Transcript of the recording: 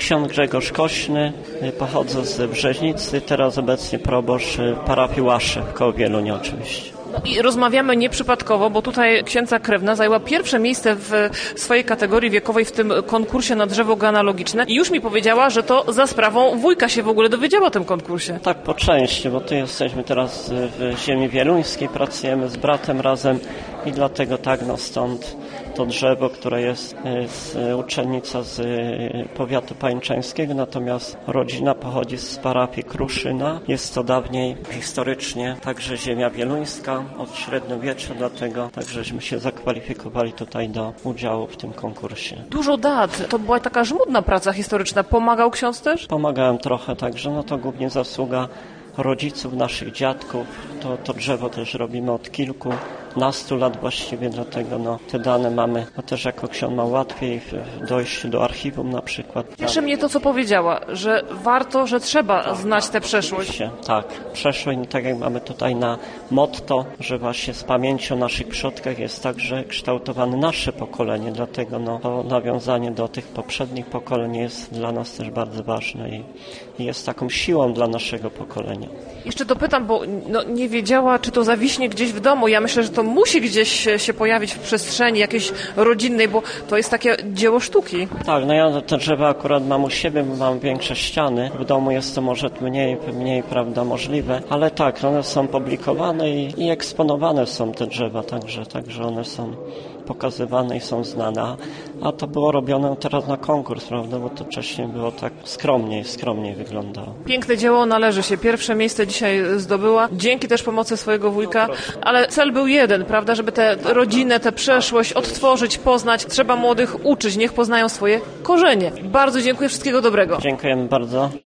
ksiądz Grzegorz Kośny, pochodzę z Brzeźnicy, teraz obecnie proboszcz parafii Łaszew, koło Wielunia oczywiście. No i rozmawiamy nieprzypadkowo, bo tutaj księdza krewna zajęła pierwsze miejsce w swojej kategorii wiekowej w tym konkursie na drzewo genealogiczne i już mi powiedziała, że to za sprawą wujka się w ogóle dowiedziała o tym konkursie. Tak, po części, bo tu jesteśmy teraz w ziemi wieluńskiej, pracujemy z bratem razem i dlatego stąd to drzewo, które jest uczennica z powiatu pańczańskiego, natomiast rodzina pochodzi z parafii Kruszyna. Jest to dawniej historycznie także ziemia wieluńska od średniowiecza, dlatego żeśmy się zakwalifikowali tutaj do udziału w tym konkursie. Dużo dat. To była taka żmudna praca historyczna. Pomagał ksiądz też? Pomagałem trochę także, to głównie zasługa rodziców, naszych dziadków. To drzewo też robimy od kilkunastu lat właściwie, dlatego te dane mamy, a też jako ksiądz ma łatwiej w dojściu do archiwum na przykład. Cieszy mnie to, co powiedziała, że warto, że trzeba znać tę przeszłość. Tak, przeszłość, tak jak mamy tutaj na motto, że właśnie z pamięci o naszych przodkach jest także kształtowane nasze pokolenie, dlatego to nawiązanie do tych poprzednich pokoleń jest dla nas też bardzo ważne i jest taką siłą dla naszego pokolenia. Jeszcze dopytam, bo nie wiedziała, czy to zawiśnie gdzieś w domu. Ja myślę, że to musi gdzieś się pojawić w przestrzeni jakiejś rodzinnej, bo to jest takie dzieło sztuki. Tak, ja te drzewa akurat mam u siebie, bo mam większe ściany. W domu jest to może mniej prawda, możliwe, ale one są publikowane i eksponowane są te drzewa, także one są pokazywane i są znane. A to było robione teraz na konkurs, prawda, bo to wcześniej było tak skromniej wyglądało. Piękne dzieło, należy się. Pierwsze miejsce dzisiaj zdobyła, dzięki też pomocy swojego wujka, ale cel był jeden, prawda, żeby tę rodzinę, tę przeszłość odtworzyć, poznać. Trzeba młodych uczyć, niech poznają swoje korzenie. Bardzo dziękuję, wszystkiego dobrego. Dziękujemy bardzo.